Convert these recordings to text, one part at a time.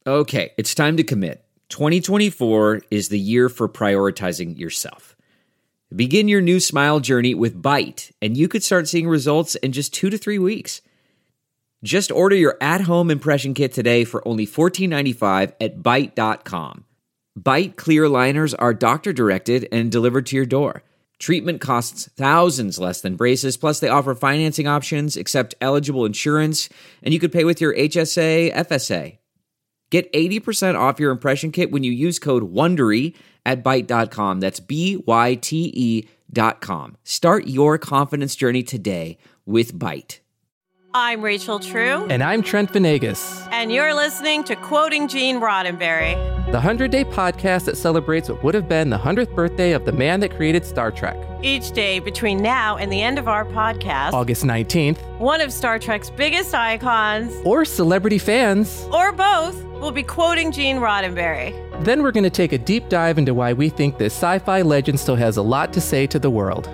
Okay, it's time to commit. 2024 is the year for prioritizing yourself. Begin your new smile journey with Byte, and you could start seeing results in just 2 to 3 weeks. Just order your at-home impression kit today for only $14.95 at Byte.com. Byte clear liners are doctor-directed and delivered to your door. Treatment costs thousands less than braces, plus they offer financing options, accept eligible insurance, and you could pay with your HSA, FSA. Get 80% off your impression kit when you use code WONDERY at Byte.com. That's BYTE.com. Start your confidence journey today with Byte. I'm Rachel True. And I'm Trent Venegas. And you're listening to Quoting Gene Roddenberry, the 100-day podcast that celebrates what would have been the 100th birthday of the man that created Star Trek. Each day between now and the end of our podcast, August 19th, one of Star Trek's biggest icons, or celebrity fans, or both, will be quoting Gene Roddenberry. Then we're going to take a deep dive into why we think this sci-fi legend still has a lot to say to the world.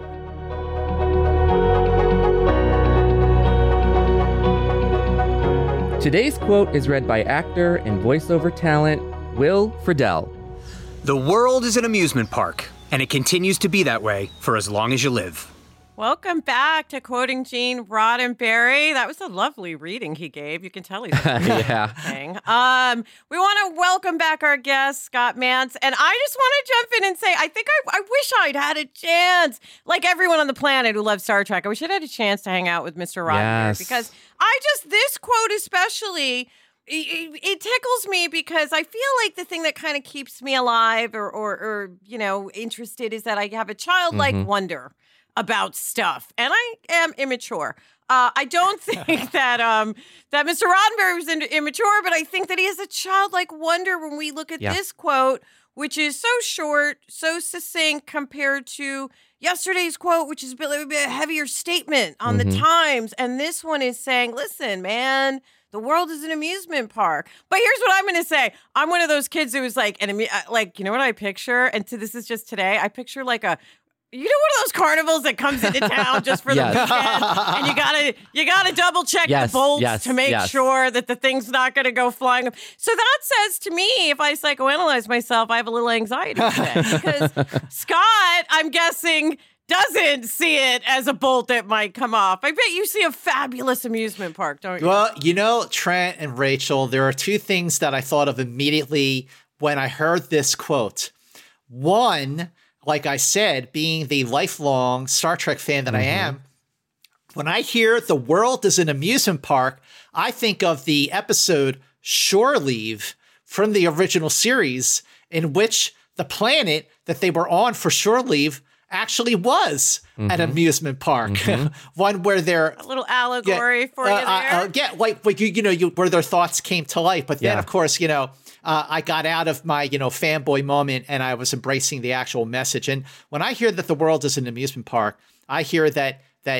Today's quote is read by actor and voiceover talent Will Friedle. The world is an amusement park, and it continues to be that way for as long as you live. Welcome back to Quoting Gene Roddenberry. That was a lovely reading he gave. You can tell he's yeah. We want to welcome back our guest, Scott Mantz. And I just want to jump in and say, I think I wish I'd had a chance, like everyone on the planet who loves Star Trek, I wish I'd had a chance to hang out with Mr. Roddenberry. Yes. Because this quote especially, it tickles me because I feel like the thing that kind of keeps me alive or interested is that I have a childlike wonder about stuff, and I am immature. I don't think that Mr. Roddenberry was immature, but I think that he has a childlike wonder when we look at this quote, which is so short, so succinct compared to yesterday's quote, which is a bit heavier statement on the times. And this one is saying, listen, man, the world is an amusement park. But here's what I'm going to say. I'm one of those kids who was like, you know what I picture? And this is just today. I picture like one of those carnivals that comes into town just for the weekend, and you gotta double check the bolts to make sure that the thing's not gonna go flying up. So that says to me, if I psychoanalyze myself, I have a little anxiety today because Scott, I'm guessing, doesn't see it as a bolt that might come off. I bet you see a fabulous amusement park, don't you? Well, Trent and Rachel, there are two things that I thought of immediately when I heard this quote. One, like I said, being the lifelong Star Trek fan that I am, when I hear the world is an amusement park, I think of the episode Shore Leave from the original series, in which the planet that they were on for shore leave actually was an amusement park. One where they're a little allegory for you there. Where their thoughts came to life. But then, of course, I got out of my, fanboy moment and I was embracing the actual message. And when I hear that the world is an amusement park, I hear that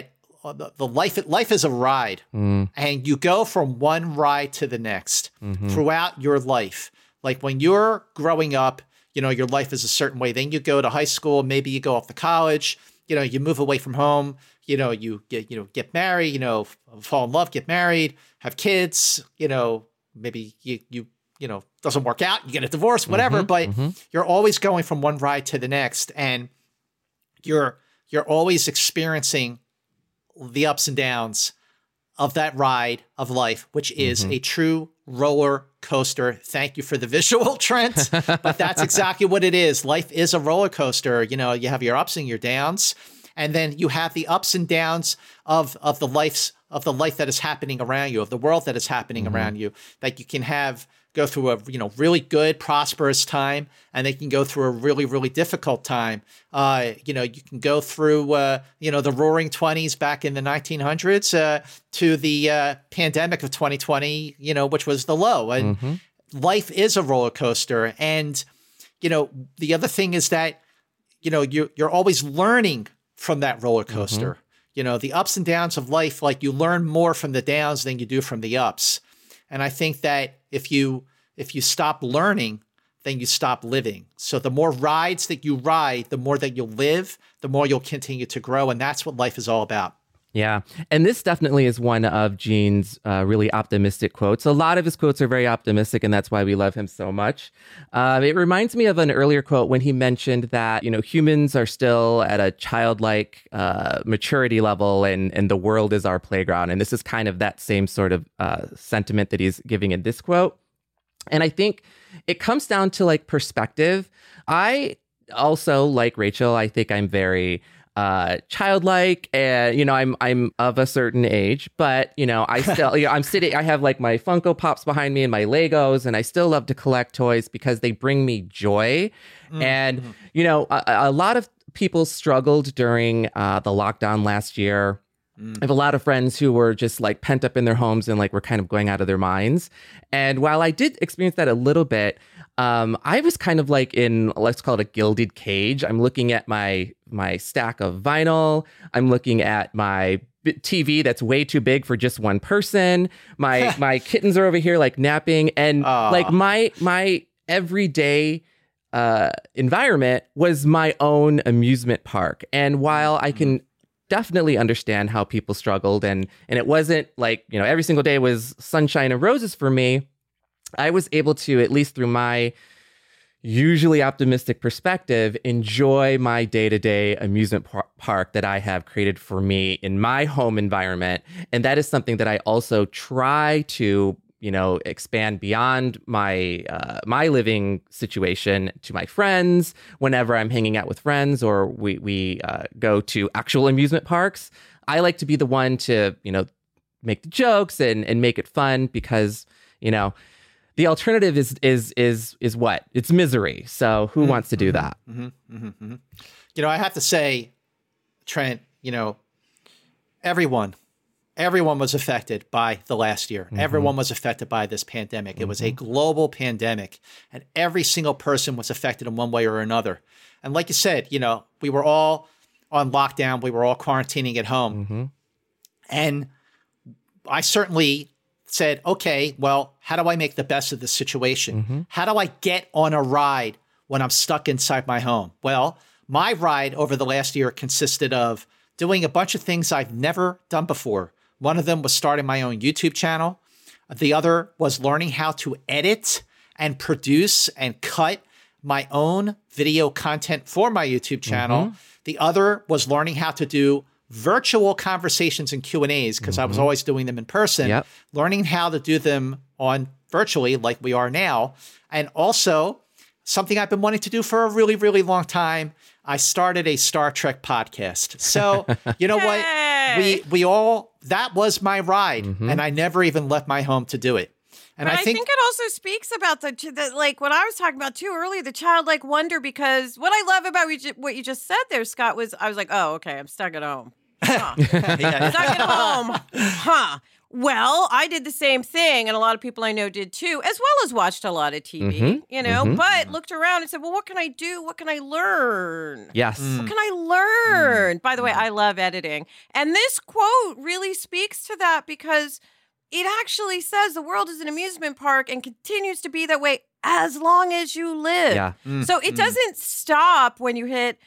the life is a ride, and you go from one ride to the next throughout your life. Like when you're growing up, your life is a certain way. Then you go to high school, maybe you go off to college, you move away from home, you get married, fall in love, get married, have kids, maybe you doesn't work out, you get a divorce, whatever, but you're always going from one ride to the next, and you're always experiencing the ups and downs of that ride of life, which is a true roller coaster. Thank you for the visual, Trent, but that's exactly what it is. Life is a roller coaster. You have your ups and your downs, and then you have the ups and downs of the life that is happening around you, of the world that is happening around you, that you can go through a really good, prosperous time, and they can go through a really, really difficult time. You can go through the Roaring 20s back in the 1900s to the pandemic of 2020, which was the low. And life is a roller coaster. And the other thing is that you're always learning from that roller coaster. The ups and downs of life, like you learn more from the downs than you do from the ups. And I think that if you stop learning, then you stop living. So the more rides that you ride, the more that you'll live, the more you'll continue to grow. And that's what life is all about. Yeah. And this definitely is one of Gene's really optimistic quotes. A lot of his quotes are very optimistic, and that's why we love him so much. It reminds me of an earlier quote when he mentioned that, humans are still at a childlike maturity level and the world is our playground. And this is kind of that same sort of sentiment that he's giving in this quote. And I think it comes down to like perspective. I also, like Rachel, I think I'm very childlike, and I'm of a certain age, but I still I'm sitting, I have like my Funko Pops behind me and my Legos, and I still love to collect toys because they bring me joy. And a lot of people struggled during the lockdown last year. I have a lot of friends who were just like pent up in their homes and like were kind of going out of their minds. And while I did experience that a little bit, I was kind of like in, let's call it a gilded cage. I'm looking at my stack of vinyl. I'm looking at my TV that's way too big for just one person. My kittens are over here like napping, and like my everyday environment was my own amusement park. And while I can definitely understand how people struggled, and it wasn't like every single day was sunshine and roses for me, I was able to, at least through my usually optimistic perspective, enjoy my day-to-day amusement park that I have created for me in my home environment. And that is something that I also try to, expand beyond my my living situation to my friends whenever I'm hanging out with friends or we go to actual amusement parks. I like to be the one to, make the jokes and make it fun because, the alternative is what? It's misery. So who wants to do that? I have to say, Trent, everyone was affected by the last year. Everyone was affected by this pandemic. It was a global pandemic, and every single person was affected in one way or another. And like you said, we were all on lockdown. We were all quarantining at home. And I certainly said, okay, well, how do I make the best of this situation? How do I get on a ride when I'm stuck inside my home? Well, my ride over the last year consisted of doing a bunch of things I've never done before. One of them was starting my own YouTube channel. The other was learning how to edit and produce and cut my own video content for my YouTube channel. The other was learning how to do virtual conversations and Q&As because I was always doing them in person, learning how to do them on virtually like we are now. And also something I've been wanting to do for a really, really long time. I started a Star Trek podcast. So you know what? We all, that was my ride, and I never even left my home to do it. And I think it also speaks about the like what I was talking about too earlier, the childlike wonder, because what I love about what you just said there, Scott, was I was like, oh, okay, I'm stuck at home. Stuck at home. Well, I did the same thing, and a lot of people I know did too, as well as watched a lot of TV, but looked around and said, well, what can I do? What can I learn? Yes. What can I learn? By the way, I love editing. And this quote really speaks to that because it actually says the world is an amusement park and continues to be that way as long as you live. Yeah. So it doesn't stop when you hit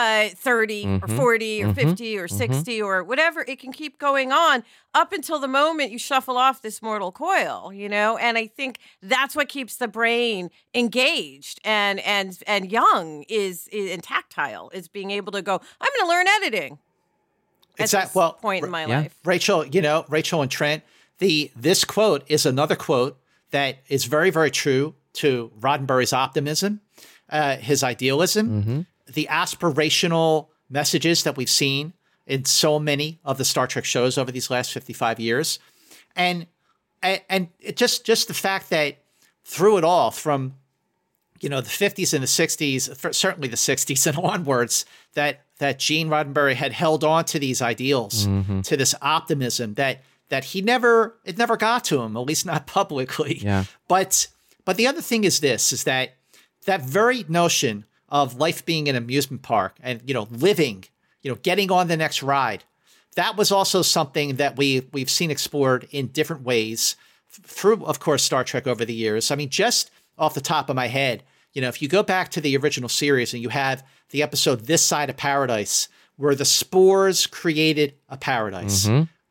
30 or 40 or 50 or 60 or whatever. It can keep going on up until the moment you shuffle off this mortal coil, and I think that's what keeps the brain engaged and young and tactile, is being able to go, I'm going to learn editing at this point in my life. Rachel and Trent, this quote is another quote that is very, very true to Roddenberry's optimism, his idealism, the aspirational messages that we've seen in so many of the Star Trek shows over these last 55 years. And it just the fact that through it all, from the 50s and the 60s, certainly the 60s and onwards, that Gene Roddenberry had held on to these ideals, to this optimism that it never got to him, at least not publicly. Yeah. But the other thing is this, is that very notion of life being an amusement park and, living, getting on the next ride, that was also something that we've seen explored in different ways through, of course, Star Trek over the years. I mean, just off the top of my head, if you go back to the original series and you have the episode This Side of Paradise, where the spores created a paradise.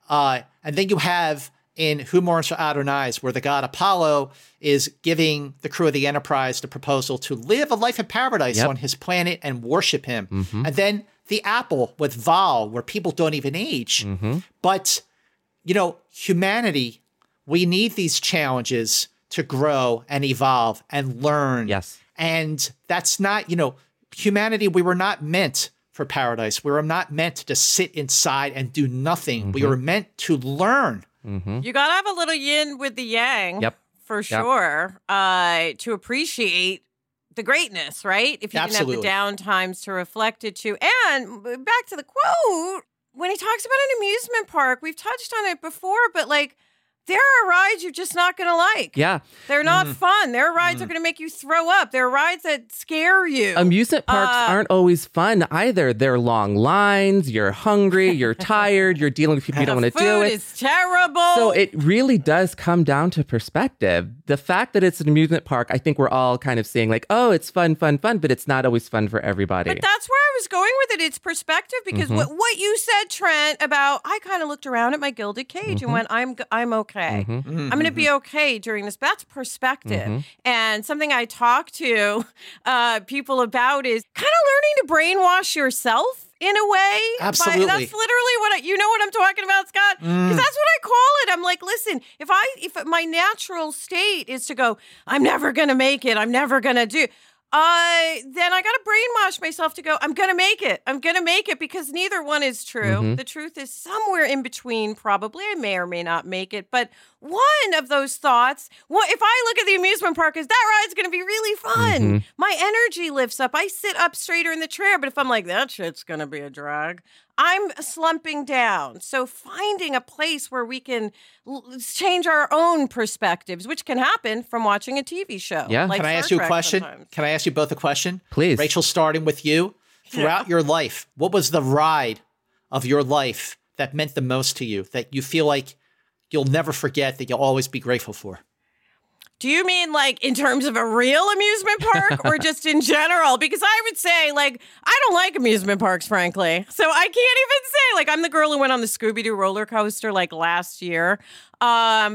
And then you have in Who Mourns for Adonais, where the god Apollo is giving the crew of the Enterprise the proposal to live a life in paradise on his planet and worship him. And then the apple with Val, where people don't even age. But, you know, humanity, we need these challenges to grow and evolve and learn. Yes. And that's not, you know, humanity, we were not meant for paradise. We were not meant to just sit inside and do nothing. We were meant to learn. You got to have a little yin with the yang. For sure. To appreciate the greatness, right? If you didn't have the down times to reflect it to. And back to the quote, when he talks about an amusement park, we've touched on it before, but like, there are rides you're just not going to like. Yeah. They're not fun. There are rides that are going to make you throw up. There are rides that scare you. Amusement parks aren't always fun either. They're long lines. You're hungry. You're tired. You're dealing with people you don't want to deal with. Food is terrible. So it really does come down to perspective. The fact that it's an amusement park, I think we're all kind of saying like, oh, it's fun, but it's not always fun for everybody. But that's where I was going with it. It's perspective because what you said, Trent, about I kind of looked around at my gilded cage and went, I'm okay. I'm going to be okay during this. But that's perspective. And something I talk to people about is kind of learning to brainwash yourself in a way. Absolutely. That's literally you know what I'm talking about, Scott? Because that's what I call it. I'm like, listen, if my natural state is to go, I'm never going to make it. I'm never going to do. Then I got to brainwash myself to go, I'm going to make it. I'm going to make it because neither one is true. The truth is somewhere in between, probably. I may or may not make it. But one of those thoughts, if I look at the amusement park, is that ride's going to be really fun. My energy lifts up. I sit up straighter in the chair. But if I'm like, that shit's going to be a drag, I'm slumping down. So finding a place where we can change our own perspectives, which can happen from watching a TV show. Yeah. Like Can I ask Star you a Trek question? sometimes. Can I ask you both a question? Please. Rachel, starting with you. Throughout your life, what was the ride of your life that meant the most to you, that you feel like you'll never forget, that you'll always be grateful for? Do you mean like in terms of a real amusement park or just in general? Because I would say like, I don't like amusement parks, frankly. So I can't even say like I'm the girl who went on the Scooby-Doo roller coaster like last year. But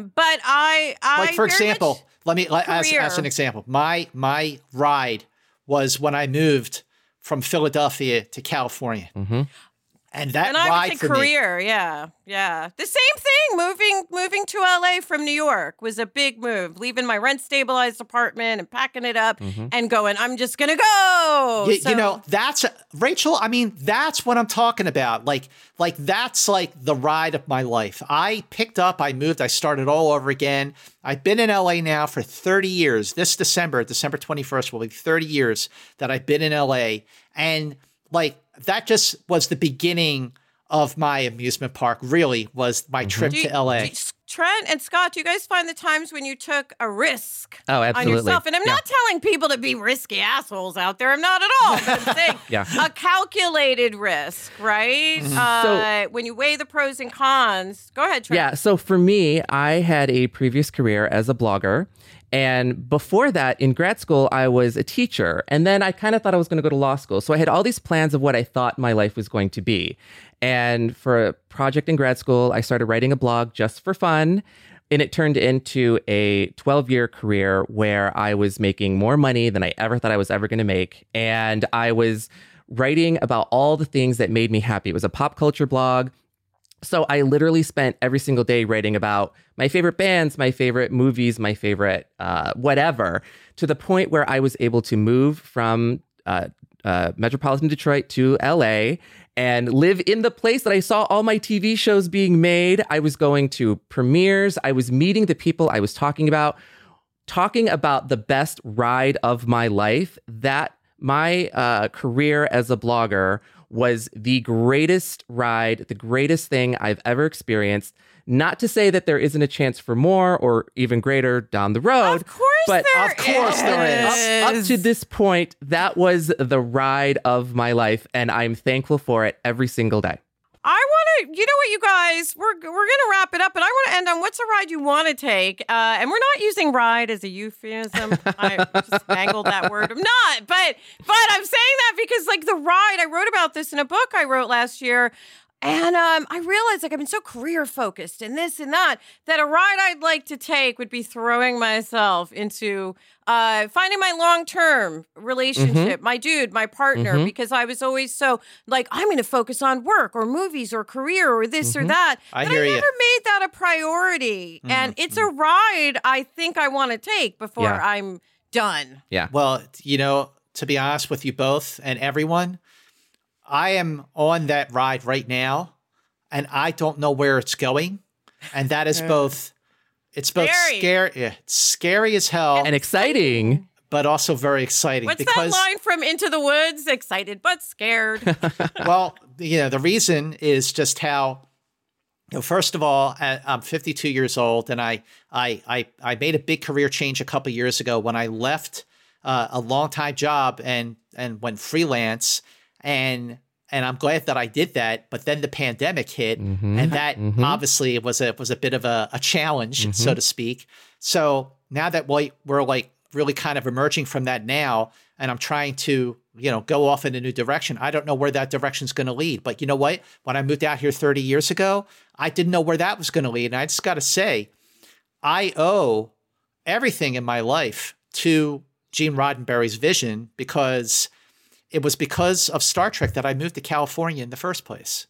I like for example, let me as an example. My ride was when I moved from Philadelphia to California. And that I ride would say for career, me, yeah. The same thing, moving to LA from New York was a big move. Leaving my rent-stabilized apartment and packing it up and going, I'm just going to go. You know, that's, Rachel, I mean, that's what I'm talking about. Like that's like the ride of my life. I moved, I started all over again. I've been in LA now for 30 years. This December 21st, will be 30 years that I've been in LA. And like, that just was the beginning of my amusement park, really, was my trip to LA. Trent and Scott, do you guys find the times when you took a risk on yourself? And I'm not telling people to be risky assholes out there. I'm not at all. But I'm saying a calculated risk, right? So, when you weigh the pros and cons. Go ahead, Trent. Yeah, so for me, I had a previous career as a blogger. And before that, in grad school, I was a teacher. And then I kind of thought I was going to go to law school. So I had all these plans of what I thought my life was going to be. And for a project in grad school, I started writing a blog just for fun. And it turned into a 12-year career where I was making more money than I ever thought I was ever going to make. And I was writing about all the things that made me happy. It was a pop culture blog. So I literally spent every single day writing about my favorite bands, my favorite movies, my favorite whatever, to the point where I was able to move from metropolitan Detroit to LA and live in the place that I saw all my TV shows being made. I was going to premieres. I was meeting the people I was talking about the best ride of my life. That my career as a blogger was the greatest ride, the greatest thing I've ever experienced. Not to say that there isn't a chance for more or even greater down the road. Of course there is. Up to this point, that was the ride of my life, and I'm thankful for it every single day. I want you know what, you guys, we're gonna wrap it up, but I want to end on what's a ride you want to take, and we're not using ride as a euphemism. I just mangled that word. I'm not, but I'm saying that because like the ride, I wrote about this in a book I wrote last year. And I realized, like, I've been so career focused and this and that a ride I'd like to take would be throwing myself into finding my long-term relationship, my dude, my partner, because I was always so like, I'm going to focus on work or movies or career or this or that. I but hear I you. never made that a priority. And it's a ride I think I want to take before I'm done. Yeah. Well, you know, to be honest with you both and everyone, I am on that ride right now, and I don't know where it's going. And that is it's both scary. Yeah, it's scary as hell. And exciting. But also very exciting. What's that line from Into the Woods? Excited but scared. Well, you know, the reason is just how, you know, first of all, I'm 52 years old, and I made a big career change a couple years ago when I left a long-time job and went freelance. And I'm glad that I did that. But then the pandemic hit, and that obviously was a bit of a challenge, so to speak. So now that we're like really kind of emerging from that now, and I'm trying to, you know, go off in a new direction. I don't know where that direction's going to lead. But you know what? When I moved out here 30 years ago, I didn't know where that was going to lead. And I just got to say, I owe everything in my life to Gene Roddenberry's vision, because it was because of Star Trek that I moved to California in the first place.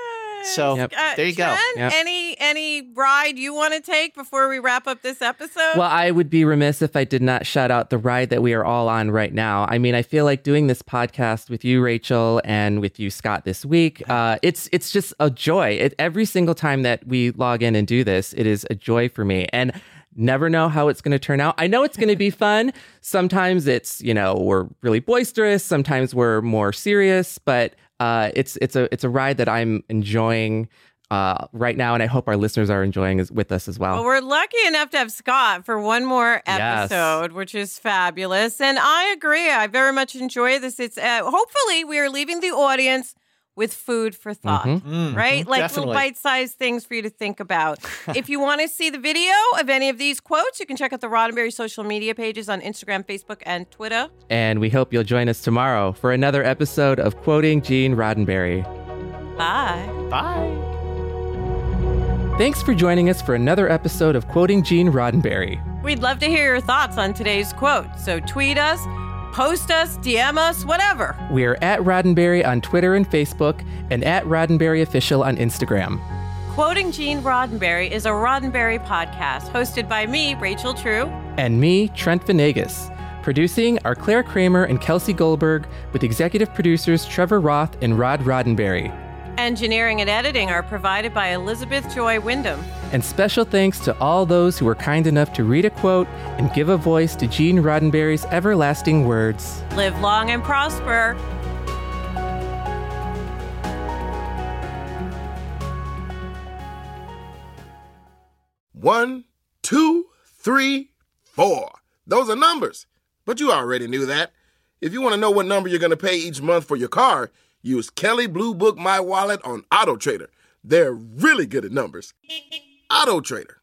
So there you go. Jen, any ride you want to take before we wrap up this episode? Well, I would be remiss if I did not shout out the ride that we are all on right now. I mean, I feel like doing this podcast with you, Rachel, and with you, Scott, this week, it's just a joy. Every single time that we log in and do this, it is a joy for me. And never know how it's going to turn out. I know it's going to be fun. Sometimes it's, you know, we're really boisterous. Sometimes we're more serious, but it's a ride that I'm enjoying right now, and I hope our listeners are enjoying with us as well. Well, we're lucky enough to have Scott for one more episode, which is fabulous. And I agree. I very much enjoy this. It's hopefully we are leaving the audience with food for thought, right? Like definitely. little bite-sized things for you to think about. If you want to see the video of any of these quotes, you can check out the Roddenberry social media pages on Instagram, Facebook, and Twitter. And we hope you'll join us tomorrow for another episode of Quoting Gene Roddenberry. Bye. Bye. Thanks for joining us for another episode of Quoting Gene Roddenberry. We'd love to hear your thoughts on today's quote. So tweet us, post us, DM us, whatever. We're at Roddenberry on Twitter and Facebook, and at Roddenberry Official on Instagram. Quoting Gene Roddenberry is a Roddenberry podcast hosted by me, Rachel True. And me, Trent Venegas. Producing are Claire Kramer and Kelsey Goldberg, with executive producers Trevor Roth and Rod Roddenberry. Engineering and editing are provided by Elizabeth Joy Wyndham. And special thanks to all those who were kind enough to read a quote and give a voice to Gene Roddenberry's everlasting words. Live long and prosper. One, 2, 3, 4. Those are numbers. But you already knew that. If you want to know what number you're going to pay each month for your car, use Kelley Blue Book My Wallet on AutoTrader. They're really good at numbers. AutoTrader.